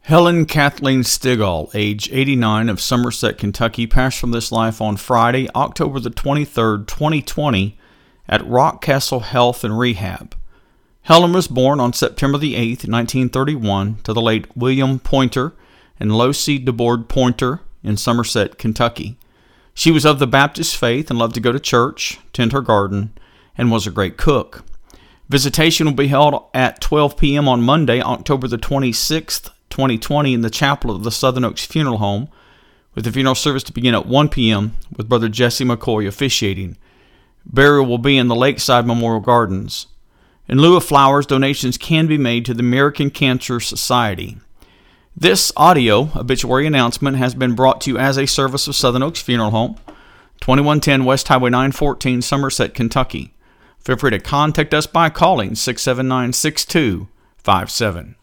Helen Kathleen Stigall, age 89, of Somerset, Kentucky, passed from this life on Friday, October the 23rd, 2020, at Rock Castle Health and Rehab. Helen was born on September the 8th, 1931, to the late William Pointer and Locy DeBoard Pointer in Somerset, Kentucky. She was of the Baptist faith and loved to go to church, tend her garden, and was a great cook. Visitation will be held at 12 p.m. on Monday, October the 26th, 2020, in the chapel of the Southern Oaks Funeral Home, with the funeral service to begin at 1 p.m. with Brother Jesse McCoy officiating. Burial will be in the Lakeside Memorial Gardens. In lieu of flowers, donations can be made to the American Cancer Society. This audio obituary announcement has been brought to you as a service of Southern Oaks Funeral Home, 2110 West Highway 914, Somerset, Kentucky. Feel free to contact us by calling 679-6257.